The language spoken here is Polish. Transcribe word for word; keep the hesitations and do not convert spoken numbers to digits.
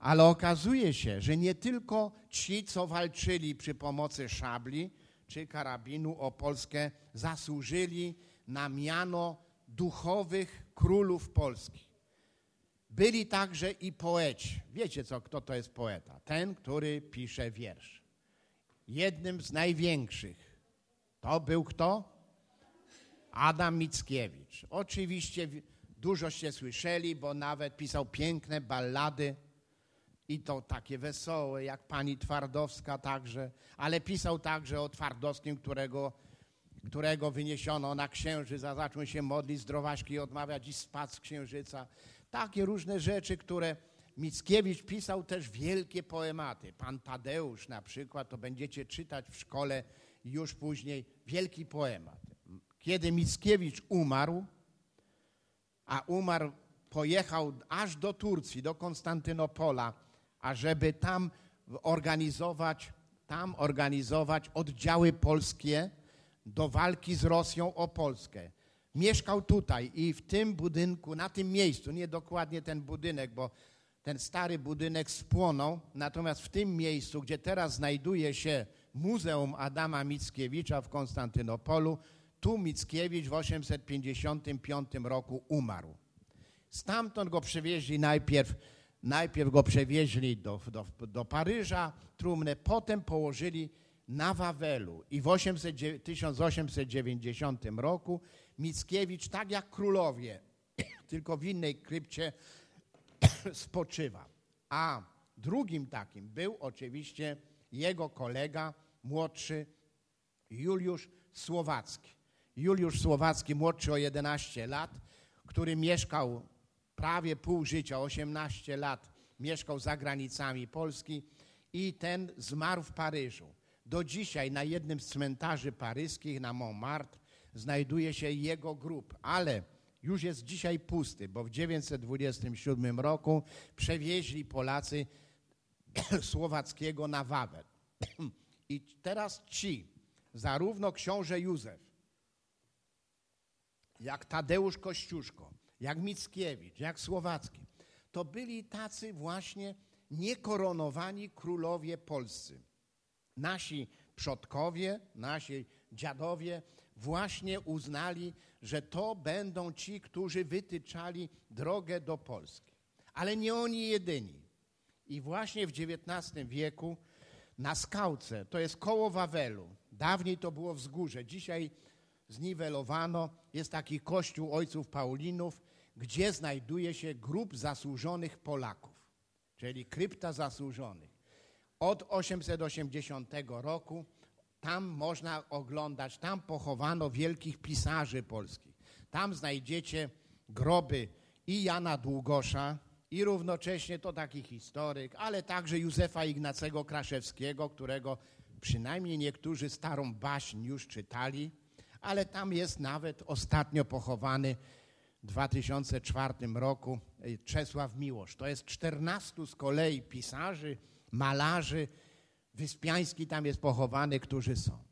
Ale okazuje się, że nie tylko ci, co walczyli przy pomocy szabli czy karabinu o Polskę, zasłużyli na miano duchowych królów Polski. Byli także i poeci. Wiecie, co, kto to jest poeta? Ten, który pisze wiersz. Jednym z największych to był kto? Adam Mickiewicz. Oczywiście dużoście słyszeli, bo nawet pisał piękne ballady i to takie wesołe, jak pani Twardowska także, ale pisał także o Twardowskim, którego, którego wyniesiono na księżyc, a zaczął się modlić, zdrowaśki odmawiać i spadł z księżyca. Takie różne rzeczy, które Mickiewicz pisał też wielkie poematy. Pan Tadeusz na przykład, to będziecie czytać w szkole już później, wielki poemat. Kiedy Mickiewicz umarł, a umarł, pojechał aż do Turcji, do Konstantynopola, ażeby tam organizować, tam organizować oddziały polskie do walki z Rosją o Polskę. Mieszkał tutaj i w tym budynku, na tym miejscu, nie dokładnie ten budynek, bo ten stary budynek spłonął, natomiast w tym miejscu, gdzie teraz znajduje się Muzeum Adama Mickiewicza w Konstantynopolu, tu Mickiewicz w osiemset pięćdziesiątym piątym roku umarł. Stamtąd go przewieźli najpierw, najpierw go przewieźli do, do, do Paryża, trumnę, potem położyli na Wawelu i w tysiąc osiemset dziewięćdziesiątym roku Mickiewicz, tak jak królowie, tylko w innej krypcie spoczywa. A drugim takim był oczywiście jego kolega młodszy Juliusz Słowacki. Juliusz Słowacki, młodszy o jedenaście lat, który mieszkał prawie pół życia, osiemnaście lat, mieszkał za granicami Polski i ten zmarł w Paryżu. Do dzisiaj na jednym z cmentarzy paryskich, na Montmartre, znajduje się jego grób, ale już jest dzisiaj pusty, bo w tysiąc dziewięćset dwudziestym siódmym roku przewieźli Polacy Słowackiego na Wawel. I teraz ci, zarówno książę Józef, jak Tadeusz Kościuszko, jak Mickiewicz, jak Słowacki, to byli tacy właśnie niekoronowani królowie polscy. Nasi przodkowie, nasi dziadowie właśnie uznali, że to będą ci, którzy wytyczali drogę do Polski. Ale nie oni jedyni. I właśnie w dziewiętnastym wieku na Skałce, to jest koło Wawelu, dawniej to było wzgórze, dzisiaj zniwelowano, jest taki kościół ojców Paulinów, gdzie znajduje się grób zasłużonych Polaków, czyli krypta zasłużonych. Od osiemset osiemdziesiątego roku tam można oglądać, tam pochowano wielkich pisarzy polskich. Tam znajdziecie groby i Jana Długosza, i równocześnie to taki historyk, ale także Józefa Ignacego Kraszewskiego, którego przynajmniej niektórzy starą baśń już czytali, ale tam jest nawet ostatnio pochowany w dwa tysiące czwartym roku Czesław Miłosz. To jest czternastu z kolei pisarzy, malarzy, Wyspiański tam jest pochowany, którzy są.